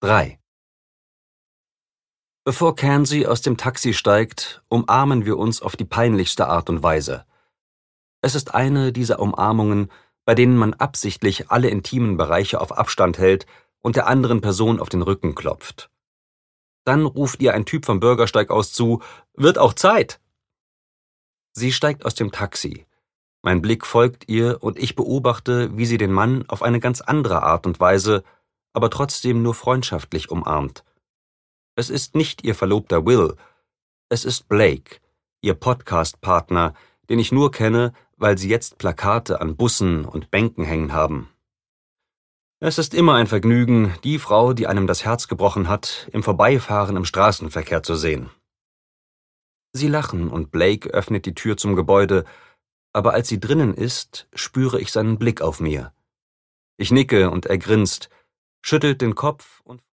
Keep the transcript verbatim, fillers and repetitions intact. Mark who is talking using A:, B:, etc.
A: drei. Bevor Kenzie aus dem Taxi steigt, umarmen wir uns auf die peinlichste Art und Weise. Es ist eine dieser Umarmungen, bei denen man absichtlich alle intimen Bereiche auf Abstand hält und der anderen Person auf den Rücken klopft. Dann ruft ihr ein Typ vom Bürgersteig aus zu: »Wird auch Zeit!« Sie steigt aus dem Taxi. Mein Blick folgt ihr und ich beobachte, wie sie den Mann auf eine ganz andere Art und Weise, aber trotzdem nur freundschaftlich umarmt. Es ist nicht ihr Verlobter Will, es ist Blake, ihr Podcast-Partner, den ich nur kenne, weil sie jetzt Plakate an Bussen und Bänken hängen haben. Es ist immer ein Vergnügen, die Frau, die einem das Herz gebrochen hat, im Vorbeifahren im Straßenverkehr zu sehen. Sie lachen und Blake öffnet die Tür zum Gebäude, aber als sie drinnen ist, spüre ich seinen Blick auf mir. Ich nicke und er grinst, schüttelt den Kopf und